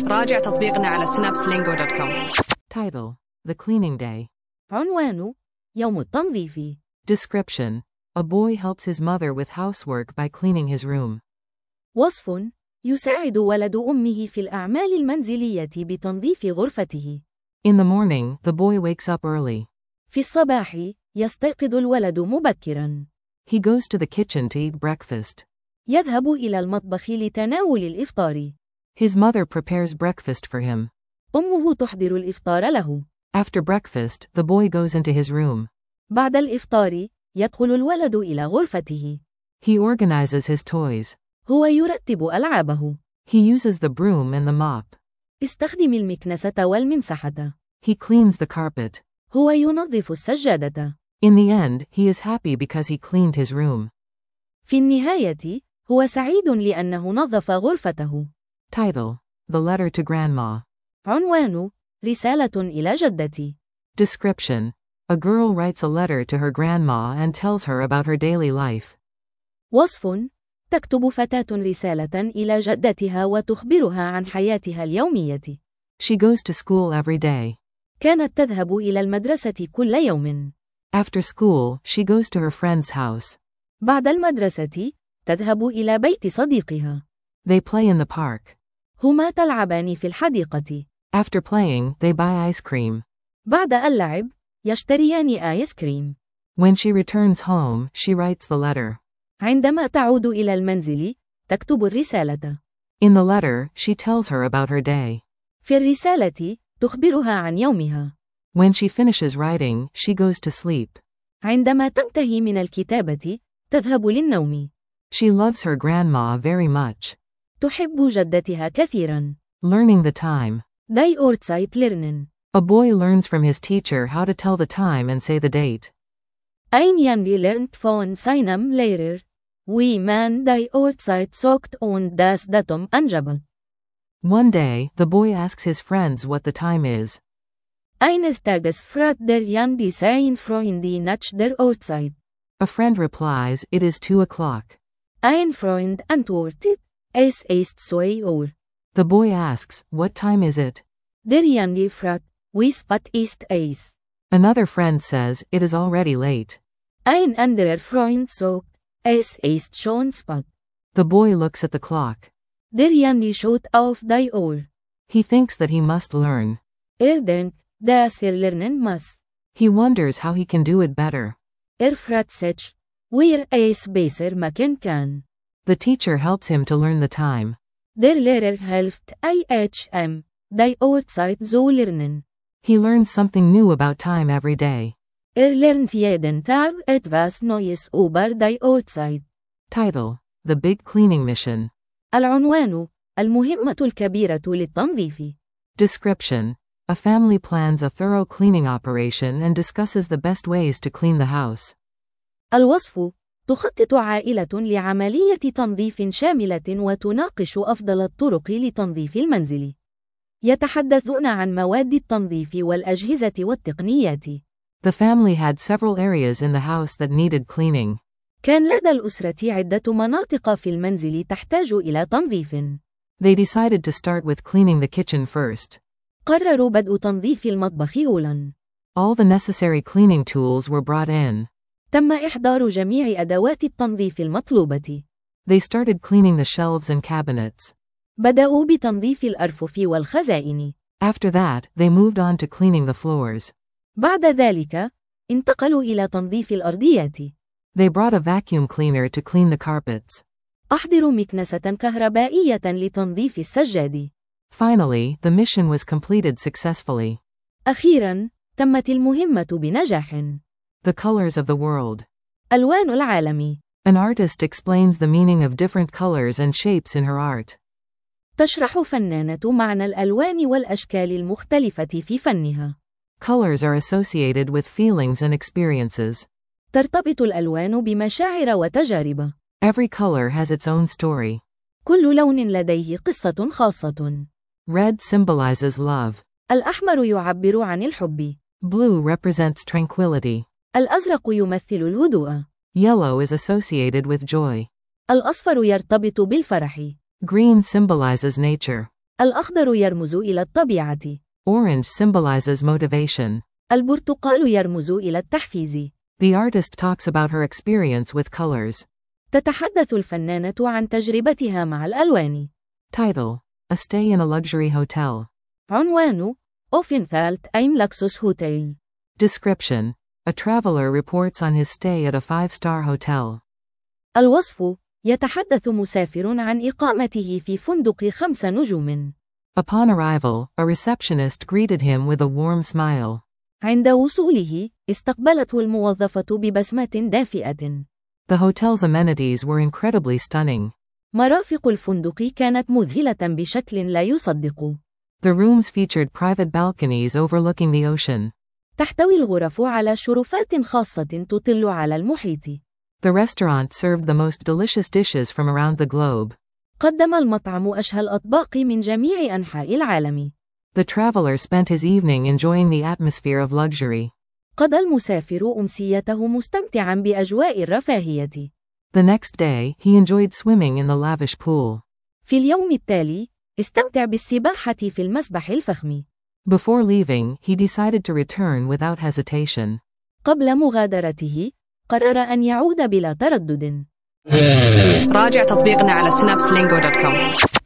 راجع تطبيقنا على synapselingo.com. Title: The Cleaning Day. عنوان: يوم التنظيف. Description: A boy helps his mother with housework by cleaning his room. وصف: يساعد ولد أمه في الأعمال المنزلية بتنظيف غرفته. In the morning, the boy wakes up early. في الصباح، يستيقظ الولد مبكراً. He goes to the kitchen to eat breakfast. يذهب إلى المطبخ لتناول الإفطار. His mother prepares breakfast for him. أمه تحضر الإفطار له. After breakfast, the boy goes into his room. بعد الإفطار، يدخل الولد إلى غرفته. He organizes his toys. هو يرتب ألعابه. He uses the broom and the mop. استخدم المكنسة والممسحة. He cleans the carpet. هو ينظف السجادة. In the end, he is happy because he cleaned his room. في النهاية، هو سعيد لأنه نظف غرفته. Title: The Letter to Grandma. عنوان: رسالة إلى جدتي. Description: A girl writes a letter to her grandma and tells her about her daily life. وصف: تكتب فتاة رسالة إلى جدتها وتخبرها عن حياتها اليومية. She goes to school every day. كانت تذهب إلى المدرسة كل يوم. After school, she goes to her friend's house. بعد المدرسة، تذهب إلى بيت صديقها. They play in the park. هما تلعبان في الحديقة. After playing, they buy ice cream. بعد اللعب، يشتريان آيس كريم. When she returns home, she writes the letter. عندما تعود إلى المنزل، تكتب الرسالة. In the letter, she tells her about her day. في الرسالة، تخبرها عن يومها. When she finishes writing, she goes to sleep. عندما تنتهي من الكتابة، تذهب للنوم. She loves her grandma very much. تحب جدتها كثيرا. Learning the time. Die Uhrzeit lernen. A boy learns from his teacher how to tell the time and say the date. Ein Junge lernt von seinem Lehrer, wie man die Uhrzeit sagt und das Datum angibt. One day, the boy asks his friends what the time is. Eines Tages fragt der Junge seinen Freund nach der Uhrzeit. A friend replies, "It is 2:00. Ein Freund antwortet, es ist 2 Uhr. The boy asks, "What time is it?" Der Junge fragt, wie spät ist es? Another friend says, "It is already late." Ein anderer Freund sagt, es ist schon spät. The boy looks at the clock. Der Junge schaut auf die Uhr. He thinks that he must learn. Denkt, dass lernen muss. He wonders how he can do it better. Fragt sich, wie es besser machen kann. The teacher helps him to learn the time. Der Lehrer hilft ihm, die Uhrzeit zu lernen. He learns something new about time every day. Lernt jeden Tag etwas Neues über die Uhrzeit. Title: The Big Cleaning Mission. العنوان: المهمة الكبيرة للتنظيف. Description: A family plans a thorough cleaning operation and discusses the best ways to clean the house. الوصف: تخطط عائلة لعملية تنظيف شاملة وتناقش أفضل الطرق لتنظيف المنزل. يتحدثون عن مواد التنظيف والأجهزة والتقنيات. The family had several areas in the house that needed cleaning. كان لدى الأسرة عدة مناطق في المنزل تحتاج إلى تنظيف. They decided to start with cleaning the kitchen first. قرروا بدء تنظيف المطبخ أولاً. All the necessary cleaning tools were brought in. تم إحضار جميع أدوات التنظيف المطلوبة. They started cleaning the shelves and cabinets. بدأوا بتنظيف الأرفف والخزائن. After that, they moved on to cleaning the floors. بعد ذلك، انتقلوا إلى تنظيف الأرضيات. They brought a vacuum cleaner to clean the carpets. أحضروا مكنسة كهربائية لتنظيف السجاد. Finally, the mission was completed successfully. أخيراً، تمت المهمة بنجاح. The colors of the world. ألوان العالم. An artist explains the meaning of different colors and shapes in her art. تشرح فنانة معنى الألوان والأشكال المختلفة في فنها. Colors are associated with feelings and experiences. ترتبط الألوان بمشاعر وتجارب. Every color has its own story. كل لون لديه قصة خاصة. Red symbolizes love. الأحمر يعبر عن الحب. Blue represents tranquility. الأزرق يمثل الهدوء. Yellow is associated with joy. الأصفر يرتبط بالفرح. Green symbolizes nature. الأخضر يرمز إلى الطبيعة. Orange symbolizes motivation. البرتقال يرمز إلى التحفيز. The artist talks about her experience with colors. تتحدث الفنانة عن تجربتها مع الألوان. Title: A stay in a luxury hotel. عنوان: Aufenthalt im Luxushotel. Description: A traveler reports on his stay at a 5-star hotel. الوصف: يتحدث مسافر عن إقامته في فندق 5 نجوم. Upon arrival, a receptionist greeted him with a warm smile. عند وصوله، استقبلته الموظفة ببسمة دافئة. The hotel's amenities were incredibly stunning. مرافق الفندق كانت مذهلة بشكل لا يصدق. The rooms featured private balconies overlooking the ocean. تحتوي الغرف على شرفات خاصة تطل على المحيط. The restaurant served the most delicious dishes from around the globe. قدم المطعم أشهى الأطباق من جميع أنحاء العالم. The traveler spent his evening enjoying the atmosphere of luxury. قضى المسافر أمسيته مستمتعا بأجواء الرفاهية. The next day, he enjoyed swimming in the lavish pool. في اليوم التالي، استمتع بالسباحة في المسبح الفخم. Before leaving, he decided to return without hesitation. قبل مغادرته، قرر أن يعود بلا تردد. راجع تطبيقنا على synapselingo.com.